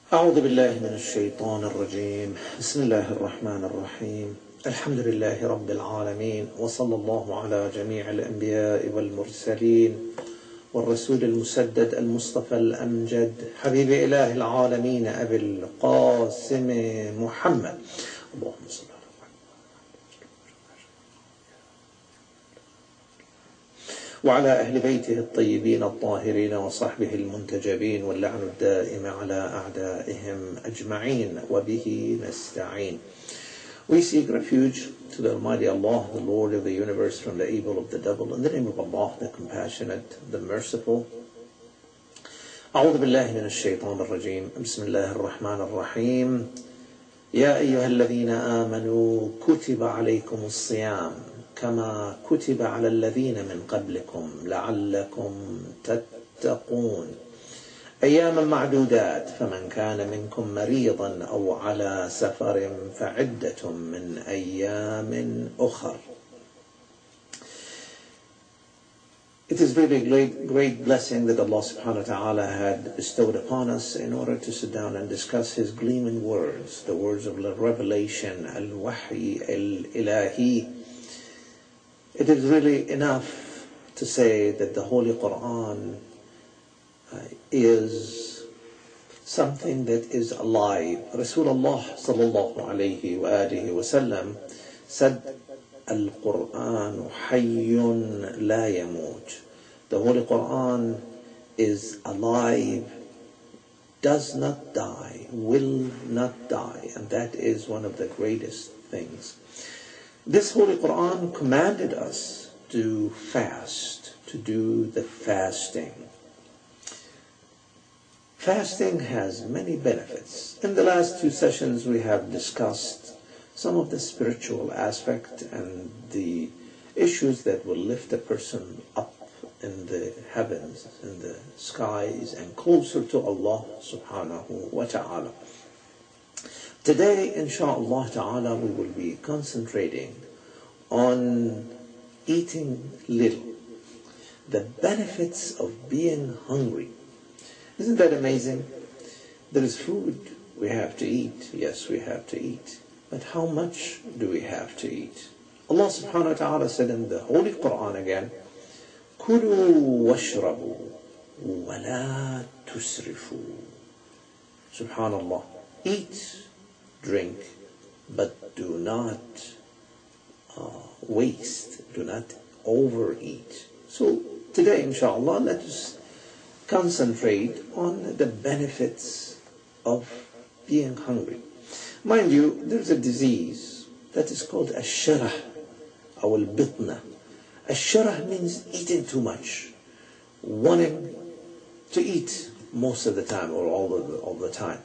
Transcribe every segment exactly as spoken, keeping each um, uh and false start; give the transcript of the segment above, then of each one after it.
أعوذ بالله من الشيطان الرجيم. بسم الله الرحمن الرحيم. الحمد لله رب العالمين، وصلى الله على جميع الأنبياء والمرسلين والرسول المسدد المصطفى الأمجد حبيب إله العالمين أبي القاسم محمد. اللهم صل على وعلى أهل بيته الطيبين الطاهرين وصحبه المنتجبين، واللعن الدائم على أعدائهم أجمعين، وبه نستعين. We seek refuge to the Almighty Allah, the Lord of the universe, from the evil of the devil. In the name of Allah, the compassionate, the merciful. أعوذ بالله من الشيطان الرجيم. بسم الله الرحمن الرحيم. يا أيها الذين آمنوا كتب عليكم الصيام كما كتب على الذين من قبلكم لعلكم تتقون أياما معدودات، فمن كان منكم مريضا أو على سفر فعدة من أيام أخر. It is really a great, great blessing that Allah subhanahu wa ta'ala had bestowed upon us in order to sit down and discuss His gleaming words, the words of revelation, al-wahy, al-ilahi. It is really enough to say that the Holy Quran uh, is something that is alive. Rasulullah sallallahu alayhi wa alihi wa sallam said, Al-Quran hayyun la yamut. The Holy Quran is alive, does not die, will not die, and that is one of the greatest things. This Holy Quran commanded us to fast, to do the fasting. Fasting has many benefits. In the last two sessions we have discussed some of the spiritual aspect and the issues that will lift a person up in the heavens, in the skies, and closer to Allah subhanahu wa ta'ala. Today, insha'Allah ta'ala, we will be concentrating on eating little, the benefits of being hungry. Isn't that amazing? There is food we have to eat. Yes, we have to eat. But how much do we have to eat? Allah subhanahu wa ta'ala said in the Holy Quran again, كُلُوا وَاشْرَبُوا وَلَا تُسْرِفُوا. Subhanallah. Eat, drink, but do not uh, waste, do not overeat. So today, inshallah, let us concentrate on the benefits of being hungry. Mind you, there's a disease that is called ash-sharah or al-bitna. Ash-sharah means eating too much, wanting to eat most of the time or all the, all the time.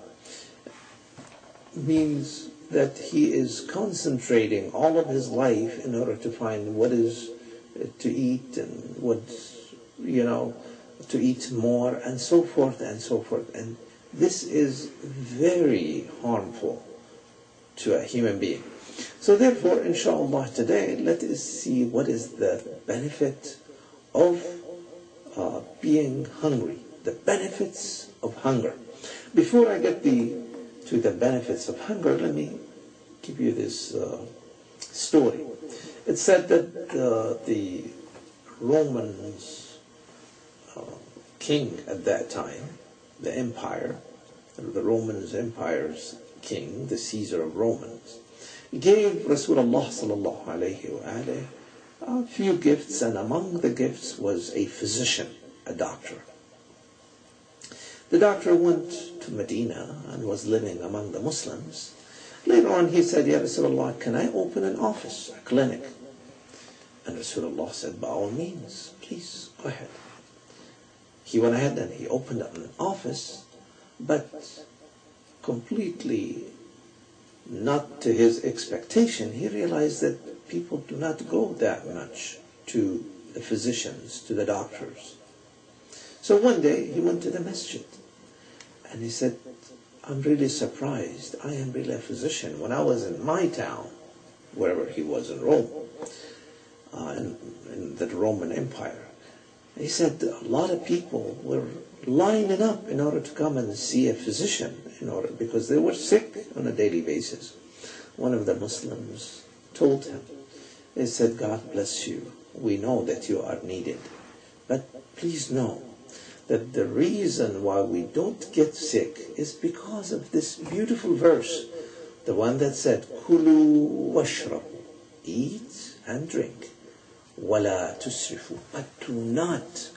Means that he is concentrating all of his life in order to find what is to eat and what, you know, to eat more and so forth and so forth. And this is very harmful to a human being. So therefore, inshallah, today let us see what is the benefit of uh, being hungry, the benefits of hunger. Before I get the to the benefits of hunger, let me give you this uh, story. It said that uh, the Romans uh, king at that time, the empire, the Romans empire's king, the Caesar of Romans, gave Rasulullah sallallahu alayhi wa alayhi a few gifts, and among the gifts was a physician, a doctor. The doctor went to Medina and was living among the Muslims. Later on he said, Ya Rasulullah, can I open an office, a clinic? And Rasulullah said, by all means, please, go ahead. He went ahead and he opened up an office, but completely not to his expectation. He realized that people do not go that much to the physicians, to the doctors. So one day he went to the masjid and he said, I'm really surprised. I am really a physician. When I was in my town, wherever he was in Rome, uh, in, in the Roman Empire, he said a lot of people were lining up in order to come and see a physician, in order because they were sick on a daily basis. One of the Muslims told him, they said, God bless you. We know that you are needed. But please know that the reason why we don't get sick is because of this beautiful verse. The one that said, Kulu washrabu, eat and drink. Wala tusrifu, but do not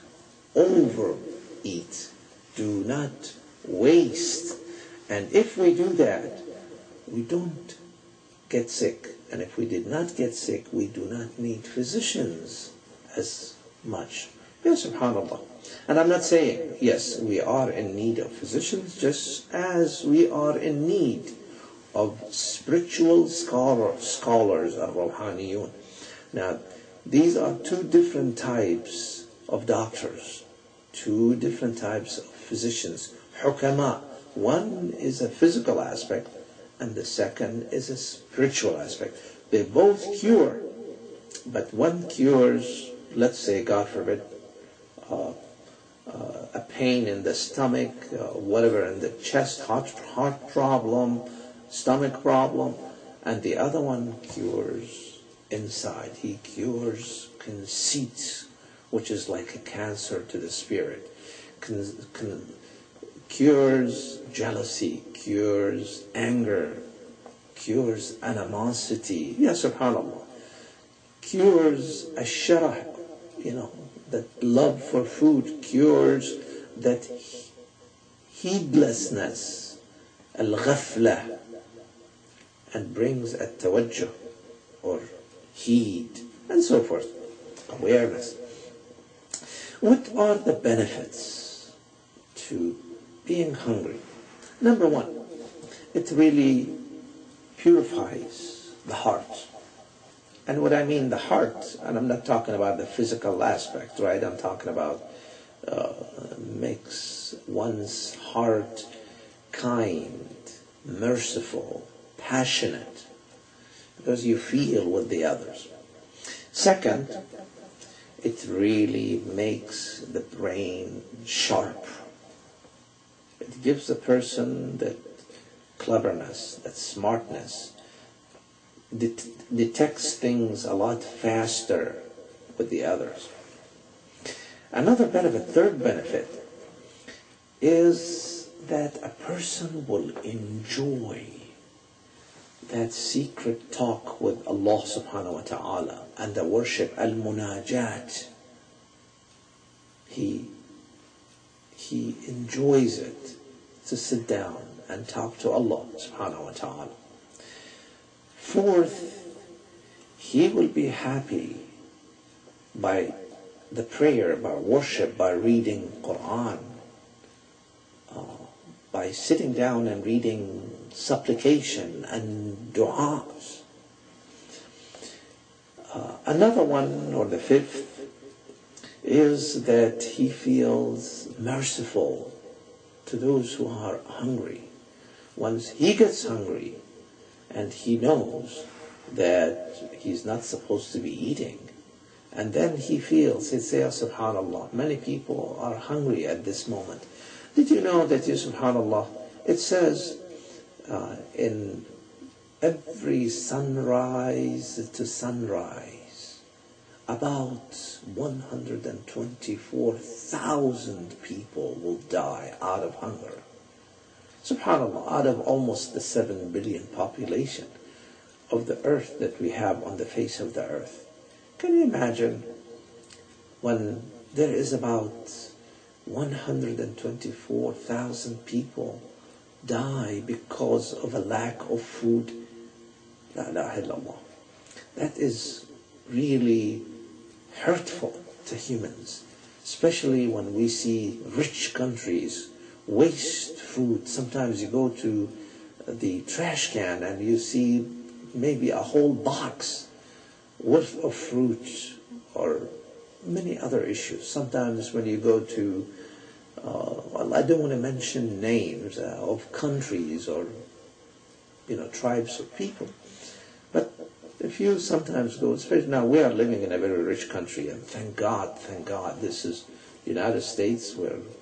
overeat. Do not waste. And if we do that, we don't get sick. And if we did not get sick, we do not need physicians as much. Yes, subhanAllah. And I'm not saying, yes, we are in need of physicians, just as we are in need of spiritual scholar, scholars, al-Rawhaniyun. Now, these are two different types of doctors, two different types of physicians. Hukama, one is a physical aspect, and the second is a spiritual aspect. They both cure, but one cures, let's say, God forbid, uh, uh, a pain in the stomach, uh, whatever, in the chest, heart, heart problem, stomach problem, and the other one cures inside. He cures conceit, which is like a cancer to the spirit. Con, con, cures jealousy, cures anger, cures animosity. Yeah, subhanAllah. Cures ash-sharah, you know, that love for food, cures that heedlessness, al-ghafla, and brings at-tawajjuh, or heed, and so forth, awareness. What are the benefits to being hungry? Number one, it really purifies the heart. And what I mean the heart, and I'm not talking about the physical aspect, right? I'm talking about uh, makes one's heart kind, merciful, passionate, because you feel with the others. Second, it really makes the brain sharp. It gives the person that cleverness, that smartness, det- detects things a lot faster with the others. Another benefit, third benefit, is that a person will enjoy that secret talk with Allah subhanahu wa ta'ala and the worship, al-munajat. He, he enjoys it to sit down and talk to Allah subhanahu wa ta'ala. Fourth, he will be happy by the prayer, by worship, by reading Quran, uh, by sitting down and reading supplication and du'as. Uh, another one, or the fifth, is that he feels merciful to those who are hungry. Once he gets hungry and he knows that he's not supposed to be eating, and then he feels, he says, subhanAllah, many people are hungry at this moment. Did you know that, you subhanAllah, it says uh, in every sunrise to sunrise, about one hundred twenty-four thousand people will die out of hunger. SubhanAllah, out of almost the seven billion population of the earth that we have on the face of the earth. Can you imagine when there is about one hundred twenty-four thousand people die because of a lack of food? La ilaha illallah. That is really hurtful to humans, especially when we see rich countries waste food. Sometimes you go to the trash can and you see maybe a whole box worth of fruit, or many other issues. Sometimes when you go to, uh, well, I don't want to mention names uh, of countries or, you know, tribes of people, but if you sometimes go, especially now, we are living in a very rich country, and thank God, thank God, this is the United States, where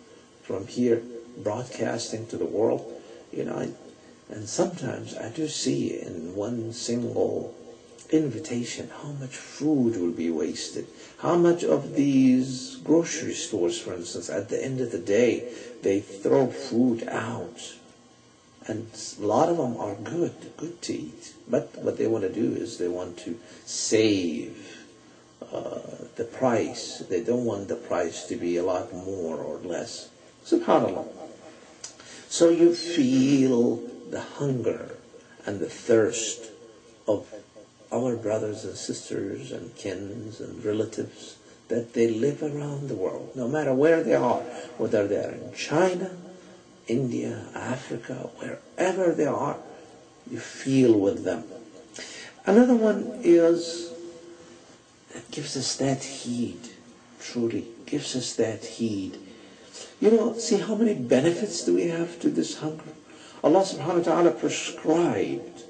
from here broadcasting to the world, you know, I, and sometimes I do see in one single invitation how much food will be wasted. How much of these grocery stores, for instance, at the end of the day, they throw food out. And a lot of them are good, good to eat. But what they want to do is they want to save uh, the price. They don't want the price to be a lot more or less. SubhanAllah. So you feel the hunger and the thirst of our brothers and sisters and kins and relatives that they live around the world, no matter where they are, whether they are in China, India, Africa, wherever they are, you feel with them. Another one is that gives us that heed, truly gives us that heed. You know, see how many benefits do we have to this hunger? Allah subhanahu wa ta'ala prescribed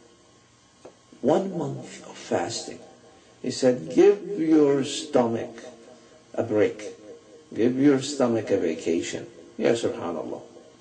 one month of fasting. He said, give your stomach a break. Give your stomach a vacation. Ya subhanallah.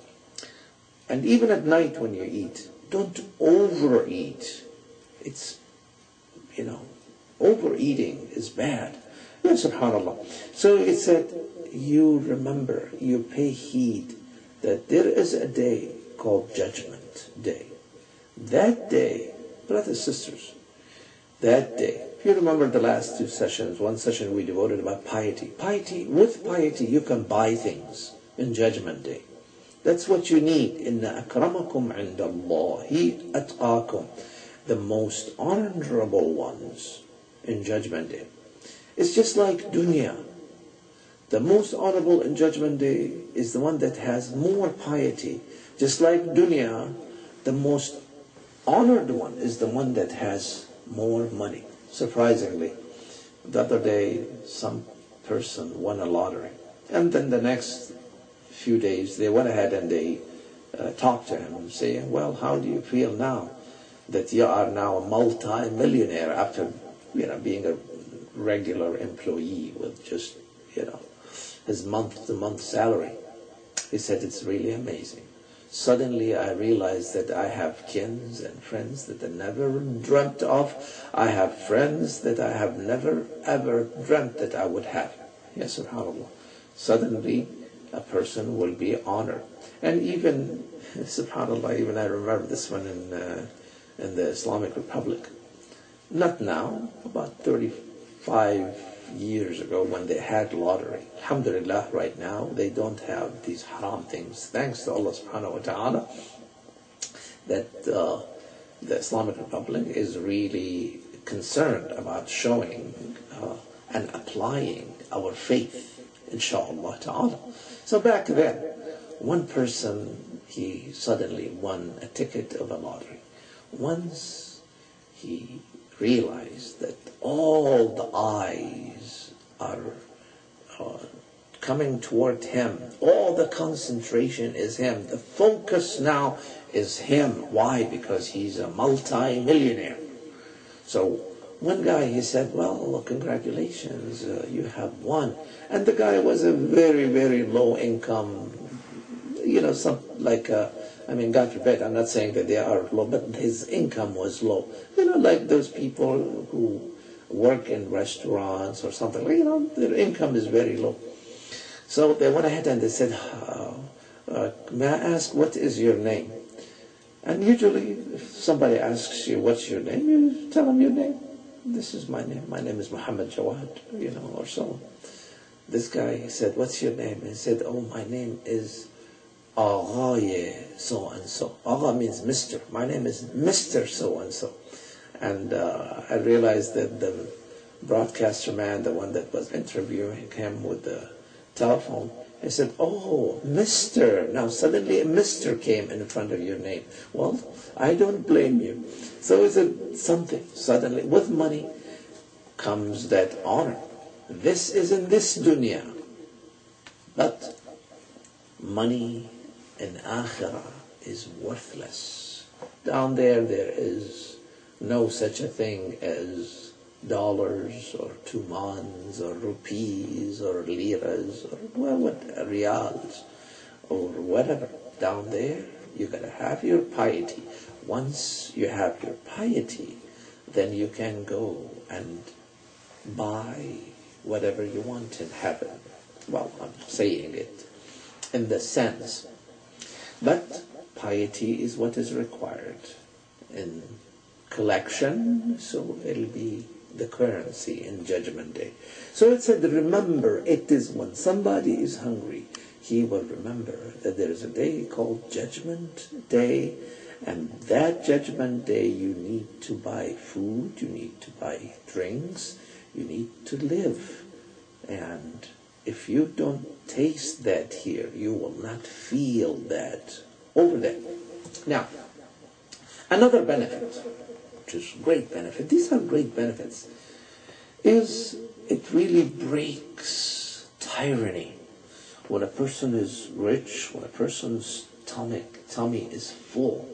And even at night when you eat, don't overeat. It's, you know, overeating is bad. Ya subhanallah. So it said, you remember, you pay heed that there is a day called Judgment Day. That day, brothers and sisters, that day, if you remember the last two sessions, one session we devoted about piety. Piety, with piety you can buy things in Judgment Day. That's what you need. Inna akramakum indallahi atqakum. The most honorable ones in Judgment Day. It's just like dunya. The most honorable in Judgment Day is the one that has more piety. Just like dunya, the most honored one is the one that has more money. Surprisingly, the other day some person won a lottery, and then the next few days they went ahead and they uh, talked to him and saying, well, how do you feel now that you are now a multi-millionaire after, you know, being a regular employee with just, you know, his month-to-month salary? He said, it's really amazing. Suddenly I realized that I have kins and friends that I never dreamt of. I have friends that I have never ever dreamt that I would have. Yes, subhanAllah. Suddenly a person will be honored. And even, subhanAllah, even I remember this one in, uh, in the Islamic Republic. Not now, about thirty-five years ago when they had lottery. Alhamdulillah, right now they don't have these haram things. Thanks to Allah subhanahu wa ta'ala that uh, the Islamic Republic is really concerned about showing uh, and applying our faith, inshallah ta'ala. So back then, one person, he suddenly won a ticket of a lottery. Once he realized that all the eyes are uh, coming toward him. All the concentration is him. The focus now is him. Why? Because he's a multi-millionaire. So one guy, he said, well, congratulations, uh, you have won. And the guy was a very, very low income, you know, some like a, I mean, God forbid, I'm not saying that they are low, but his income was low. You know, like those people who work in restaurants or something, you know, their income is very low. So they went ahead and they said, uh, uh, may I ask, what is your name? And usually, if somebody asks you, what's your name, you tell them your name. This is my name. My name is Muhammad Jawad, you know, or so on. This guy, he said, what's your name? He said, oh, my name is Agha so and so. Agha means Mister. My name is Mister so and so. And uh, I realized that the broadcaster man, the one that was interviewing him with the telephone, he said, oh, Mister. Now suddenly a Mister came in front of your name. Well, I don't blame you. So is it something? Suddenly, with money comes that honor. This is in this dunya. But money in akhirah is worthless. Down there, there is no such a thing as dollars or tumans or rupees or liras or well, what, reals. or whatever down there, you got to have your piety. Once you have your piety, then you can go and buy whatever you want in heaven. Well, I'm saying it in the sense. But piety is what is required in collection, so it'll be the currency in Judgment Day. So it said, remember, it is when somebody is hungry, he will remember that there is a day called Judgment Day, and that Judgment Day you need to buy food, you need to buy drinks, you need to live. And if you don't taste that here, you will not feel that over there. Now, another benefit, which is great benefit, these are great benefits, is it really breaks tyranny. When a person is rich, when a person's stomach, tummy is full,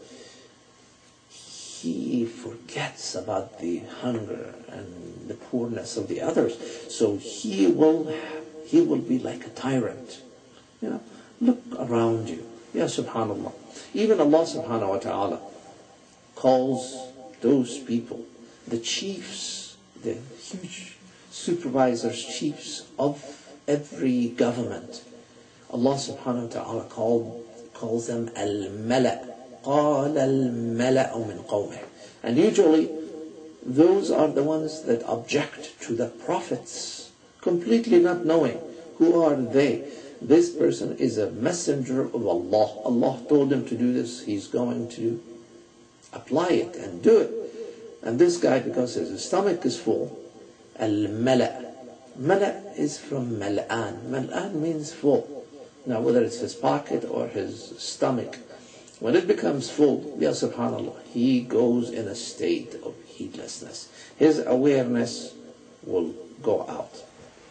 he forgets about the hunger and the poorness of the others. So he will he will be like a tyrant. You know, look around you. Ya subhanallah. Even Allah subhanahu wa ta'ala calls those people, the chiefs, the huge supervisors, chiefs of every government. Allah subhanahu wa ta'ala called, calls them al-mala'. قَالَ الْمَلَأُ مِنْ قَوْمِهِ. And usually those are the ones that object to the prophets, completely not knowing who are they. This person is a messenger of Allah. Allah told him to do this. He's going to apply it and do it. And this guy, because his stomach is full, al-mala'. Mala' is from mal'an. Mal'an means full. Now whether it's his pocket or his stomach, when it becomes full, ya subhanallah, he goes in a state of heedlessness. His awareness will go out.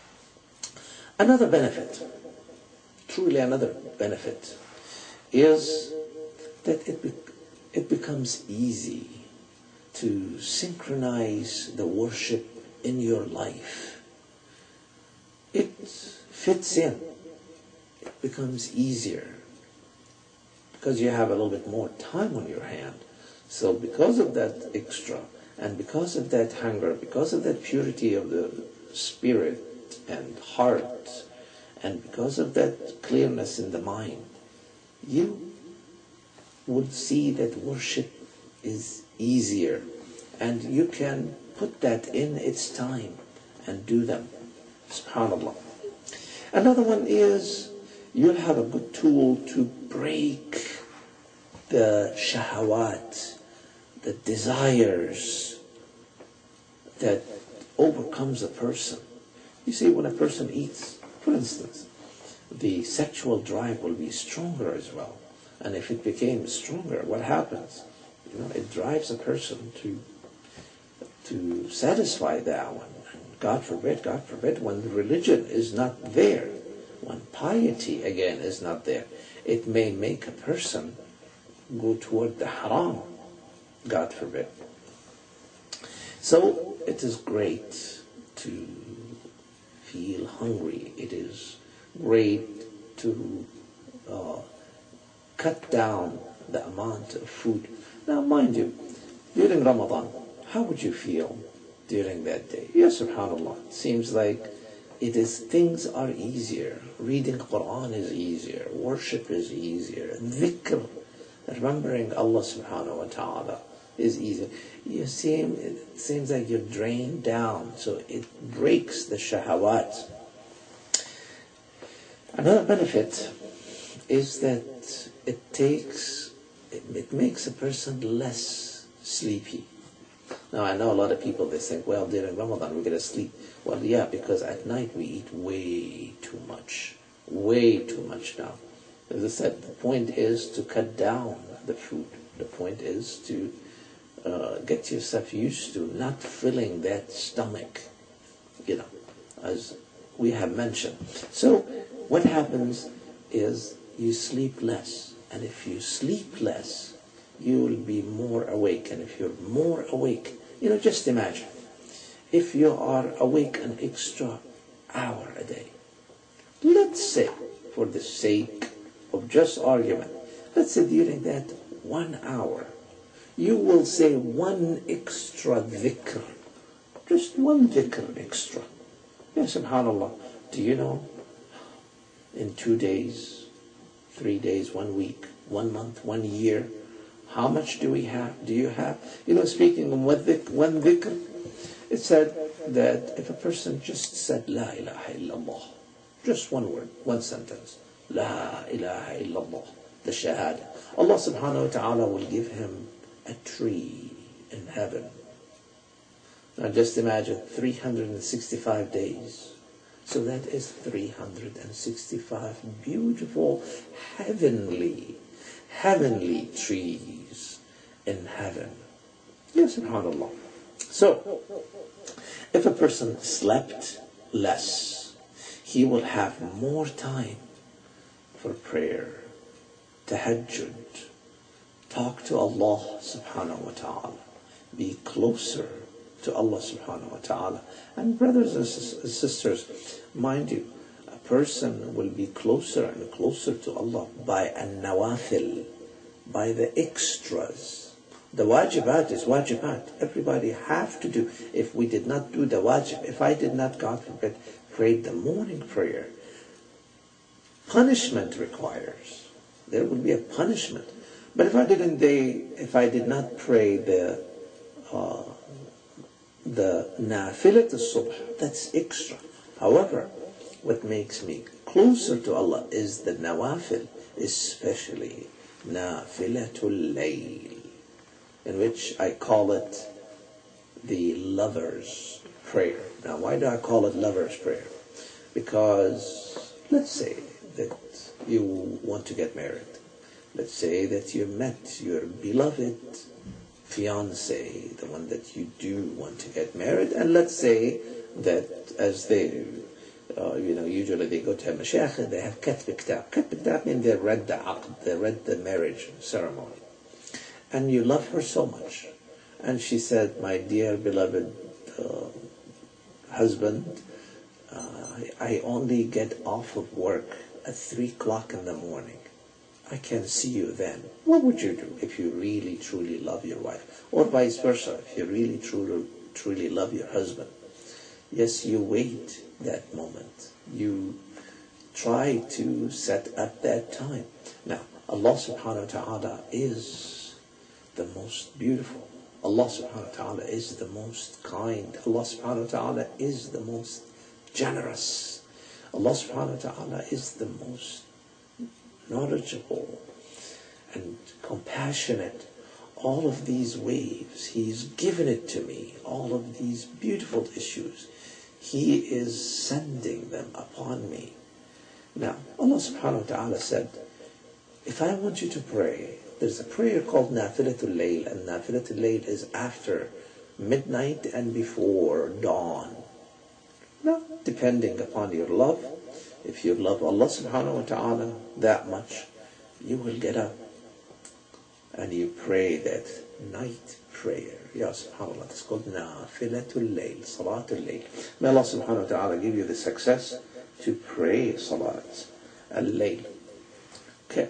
Another benefit, truly another benefit, is that it, be, it becomes easy to synchronize the worship in your life. It fits in. It becomes easier, because you have a little bit more time on your hand. So because of that extra, and because of that hunger, because of that purity of the spirit and heart, and because of that clearness in the mind, you would see that worship is easier, and you can put that in its time and do them. SubhanAllah. Another one is, you'll have a good tool to break the shahawat, the desires that overcomes a person. You see, when a person eats, for instance, the sexual drive will be stronger as well. And if it became stronger, what happens? You know, it drives a person to to satisfy that one. And God forbid, God forbid, when the religion is not there, when piety again is not there, it may make a person go toward the haram, God forbid. So it is great to feel hungry. It is great to uh, cut down the amount of food. Now mind you, during Ramadan, how would you feel during that day? Yes, subhanAllah, it seems like it is, things are easier. Reading Quran is easier. Worship is easier. Dhikr, remembering Allah subhanahu wa ta'ala, is easier. You seem, it seems like you're drained down, so it breaks the shahawat. Another benefit is that it takes, it, it makes a person less sleepy. Now I know a lot of people, they think, well, during Ramadan we're going to sleep. Well, yeah, because at night we eat way too much. Way too much now. As I said, the point is to cut down the food. The point is to uh, get yourself used to not filling that stomach, you know, as we have mentioned. So what happens is you sleep less. And if you sleep less, you will be more awake. And if you're more awake, you know, just imagine, if you are awake an extra hour a day, let's say, for the sake of just argument, let's say during that one hour, you will say one extra dhikr, just one dhikr extra. Ya subhanallah, do you know, in two days, three days, one week, one month, one year, how much do we have? Do you have? You know, speaking of one dhikr, one dhikr, it said that if a person just said La ilaha illallah, just one word, one sentence, La ilaha illallah, the shahada, Allah subhanahu wa ta'ala will give him a tree in heaven. Now just imagine three hundred sixty-five days. So that is three hundred sixty-five beautiful, heavenly, heavenly trees in heaven. Yes, subhanAllah. So, if a person slept less, he will have more time for prayer, tahajjud, talk to Allah subhanahu wa ta'ala, be closer to Allah subhanahu wa ta'ala. And brothers and sisters, mind you, a person will be closer and closer to Allah by an-nawafil, by the extras. The wajibat is wajibat. Everybody have to do. If we did not do the wajib, if I did not, God forbid, pray the morning prayer, punishment requires. There would be a punishment. But if I didn't, they, if I did not pray the uh, the nafilat al-subh, that's extra. However, what makes me closer to Allah is the nawafil, especially nafilatul layl, in which I call it the lover's prayer. Now, why do I call it lover's prayer? Because let's say that you want to get married. Let's say that you met your beloved fiance, the one that you do want to get married, and let's say that as they, uh, you know, usually they go to a mashayikh and they have katb kitab. Katb kitab means they read the aqd, they read the marriage ceremony. And you love her so much. And she said, my dear beloved uh, husband, uh, I only get off of work at three o'clock in the morning. I can see you then. What would you do if you really, truly love your wife? Or vice versa, if you really, truly, truly love your husband. Yes, you wait that moment. You try to set up that time. Now, Allah subhanahu wa ta'ala is the most beautiful. Allah subhanahu wa ta'ala is the most kind. Allah subhanahu wa ta'ala is the most generous. Allah subhanahu wa ta'ala is the most knowledgeable and compassionate. All of these waves, He's given it to me. All of these beautiful issues, He is sending them upon me. Now, Allah subhanahu wa ta'ala said, if I want you to pray, there's a prayer called Nafilatul Layl, and Nafilatul Layl is after midnight and before dawn. Now, depending upon your love, if you love Allah subhanahu wa ta'ala that much, you will get up and you pray that night prayer. Ya subhanAllah, it's called Nafilatul Layl, Salatul Layl. May Allah subhanahu wa ta'ala give you the success to pray Salat al-Layl. Okay.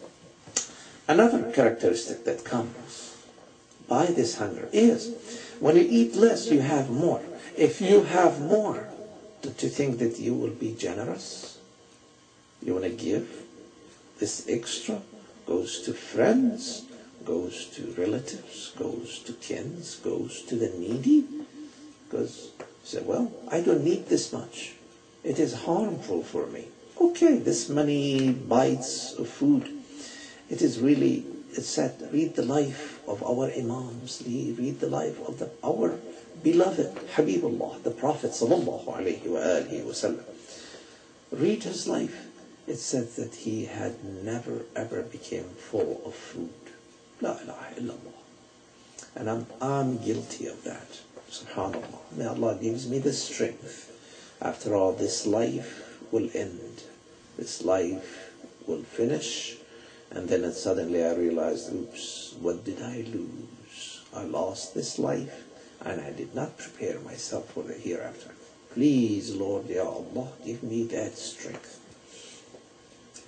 Another characteristic that comes by this hunger is when you eat less, you have more. If you have more, don't you think that you will be generous? You want to give? This extra goes to friends, goes to relatives, goes to kins, goes to the needy. Because you say, well, I don't need this much. It is harmful for me. Okay, this many bites of food. It is really, it's said, read the life of our Imams, read the life of the, our beloved Habibullah, the Prophet sallallahu alayhi wa alihi wa sallam. Read his life. It said that he had never ever became full of food. La ilaha illallah. And I'm, I'm guilty of that. Subhanallah. May Allah gives me the strength. After all, this life will end. This life will finish. And then suddenly I realized, oops, what did I lose? I lost this life and I did not prepare myself for the hereafter. Please, Lord, Ya Allah, give me that strength.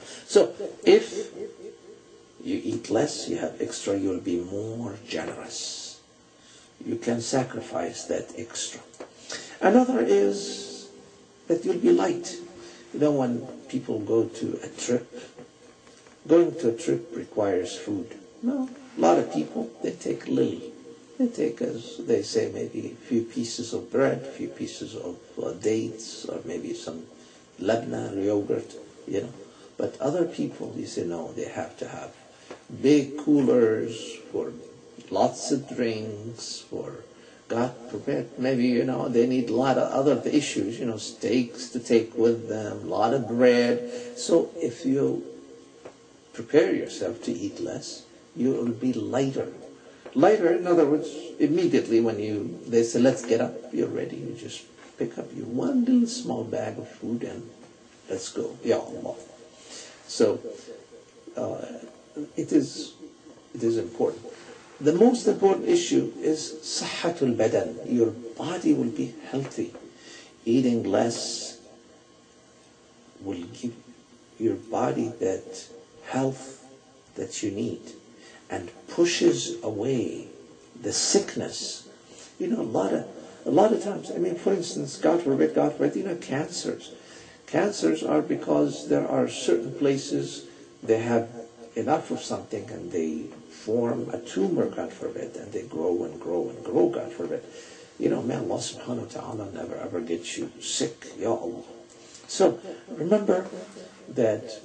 So if you eat less, you have extra, you'll be more generous. You can sacrifice that extra. Another is that you'll be light. You know, when people go to a trip, going to a trip requires food. No, a lot of people, they take little. They take, as they say, maybe a few pieces of bread, a few pieces of uh, dates, or maybe some labna or yogurt, you know. But other people, you say, no, they have to have big coolers for lots of drinks, for, God forbid, maybe, you know, they need a lot of other issues, you know, steaks to take with them, a lot of bread. So if you prepare yourself to eat less, you will be lighter. Lighter, in other words, immediately when you, they say, let's get up, you're ready. You just pick up your one little small bag of food and let's go. Ya Allah. So, uh, it is, it is important. The most important issue is صحة البدن. Your body will be healthy. Eating less will give your body that health that you need and pushes away the sickness. You know, a lot of a lot of times, I mean, for instance, God forbid, God forbid, you know, cancers. Cancers are because there are certain places they have enough of something and they form a tumor, God forbid, and they grow and grow and grow, God forbid. You know, may Allah subhanahu wa ta'ala never ever get you sick, Ya Allah. So, remember that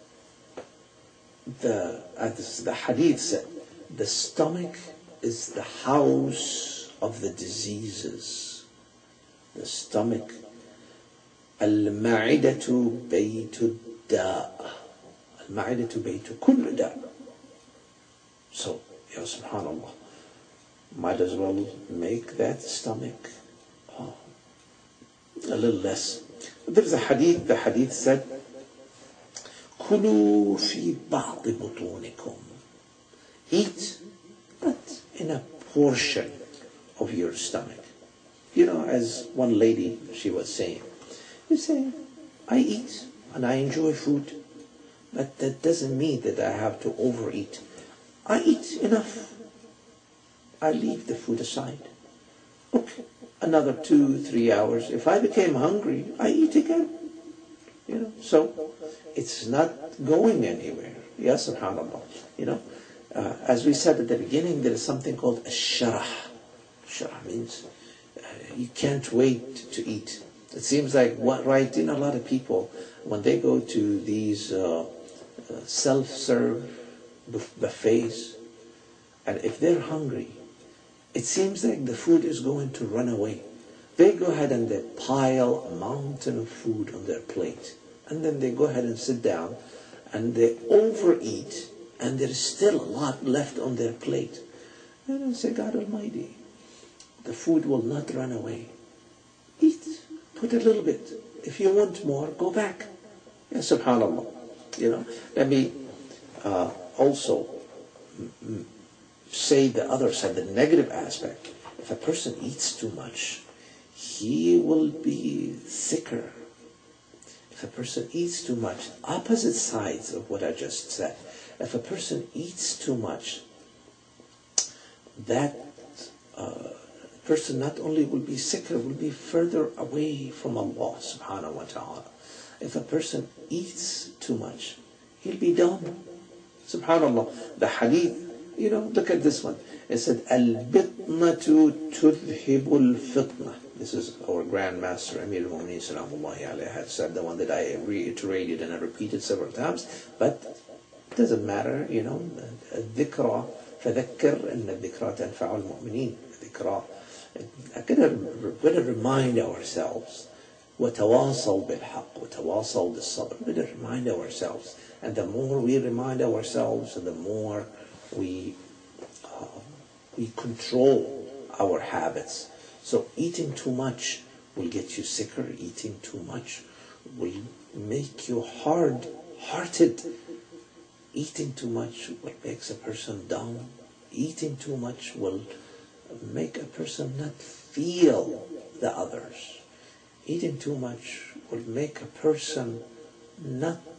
the, as the hadith said, the stomach is the house of the diseases. The stomach, al-ma'idatu baytu da. Al-ma'idatu baytu kullu da. So, ya subhanallah, might as well make that stomach oh, a little less. There's a hadith, the hadith said, كُلُوا فِي بَعْضِ بُطُونِكُمْ. Eat, but in a portion of your stomach. You know, as one lady, she was saying, you say, I eat and I enjoy food, but that doesn't mean that I have to overeat. I eat enough. I leave the food aside. Okay, another two, three hours. If I became hungry, I eat again. You know, so it's not going anywhere. Yes, subhanAllah. You know, uh, as we said at the beginning, there is something called a sharah. Sharah means uh, you can't wait to eat. It seems like, what, right, you know, a lot of people, when they go to these uh, uh, self-serve buffets, and if they're hungry, it seems like the food is going to run away. They go ahead and they pile a mountain of food on their plate, and then they go ahead and sit down and they overeat, and there's still a lot left on their plate. And I say, God Almighty, the food will not run away. Eat, put a little bit. If you want more, go back. Yeah, subhanallah. You know, let me uh, also say the other side, the negative aspect. If a person eats too much, he will be sicker. If a person eats too much, opposite sides of what I just said. If a person eats too much, that uh, person not only will be sicker, will be further away from Allah subhanahu wa ta'ala. If a person eats too much, he'll be dumb. Subhanallah. The hadith, you know, look at this one. It said, Al-bitnatu tudhibul fitna. This is our Grand Master Amir al-Mu'mineen salamullahi alayhi had said, the one that I reiterated and I repeated several times. But it doesn't matter, you know. Dhikra, fadhakkir, inna dhikra tanfa'u al-mu'mineen. Dhikra. I gotta remind ourselves, وَتَوَاصَوْا بِالْحَقِّ وَتَوَاصَوْا بِالصَّبْرِ. We gotta remind ourselves. And the more we remind ourselves, the more we uh, we control our habits. So eating too much will get you sicker. Eating too much will make you hard-hearted. Eating too much will make a person dumb. Eating too much will make a person not feel the others. Eating too much will make a person not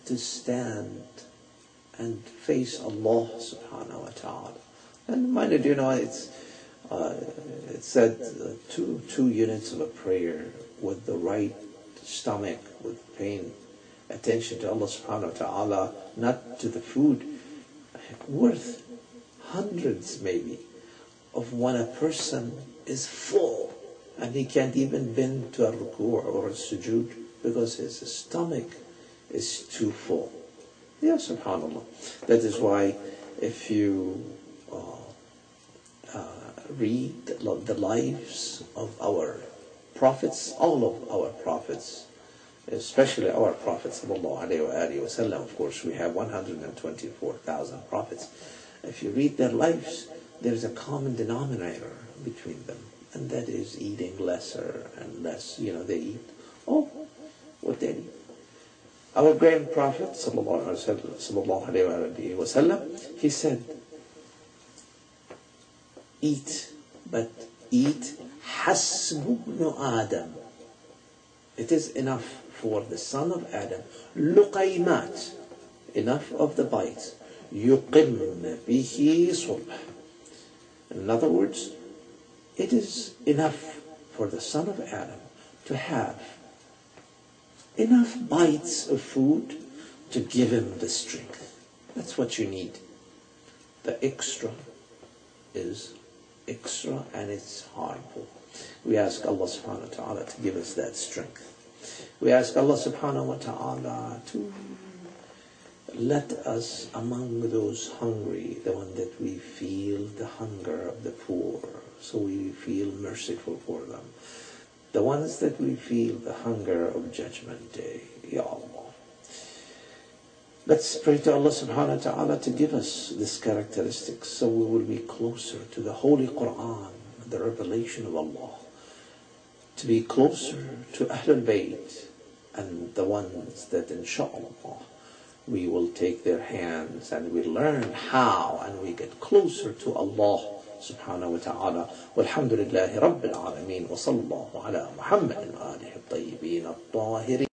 to stand and face Allah subhanahu wa ta'ala. And mind you, you know, it's, uh, it said uh, two, two units of a prayer with the right stomach, with paying attention to Allah subhanahu wa ta'ala, not to the food, worth hundreds maybe of when a person is full and he can't even bend to a ruku' or a sujood because his stomach is too full. Yeah, subhanAllah. That is why if you uh, uh, read the lives of our prophets, all of our prophets, especially our Prophet sallallahu alaihi wasallam, of course we have one hundred twenty-four thousand prophets. If you read their lives, there's a common denominator between them, and that is eating lesser and less. You know, they eat all what they need. Our grand Prophet sallallahu alaihi wasallam, he said, eat, but eat hasbu ibn Adam. It is enough for the son of Adam. Luqaymat, enough of the bites. Yuqim bihi sulh. In other words, it is enough for the son of Adam to have enough bites of food to give him the strength. That's what you need. The extra is extra and it's harmful. We ask Allah subhanahu wa ta'ala to give us that strength. We ask Allah subhanahu wa ta'ala to let us among those hungry, the one that we feel the hunger of the poor, so we feel merciful for them. The ones that we feel the hunger of Judgment Day. Ya Allah. Let's pray to Allah subhanahu wa ta'ala to give us this characteristics so we will be closer to the Holy Quran, the revelation of Allah. To be closer to Ahlul Bayt and the ones that inshaAllah we will take their hands and we learn how and we get closer to Allah subhanahu wa ta'ala. Walhamdulillahi Rabbil Alameen wa sallallahu ala Muhammadin wa alihi at-tayyibin at-tahirin.